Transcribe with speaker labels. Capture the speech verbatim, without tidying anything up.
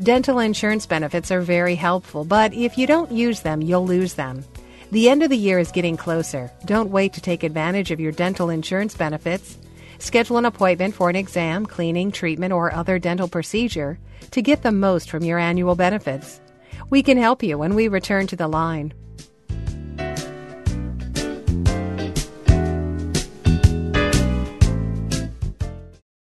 Speaker 1: Dental insurance benefits are very helpful, but if you don't use them, you'll lose them. The end of the year is getting closer. Don't wait to take advantage of your dental insurance benefits. Schedule an appointment for an exam, cleaning, treatment, or other dental procedure to get the most from your annual benefits. We can help you when we return to the line.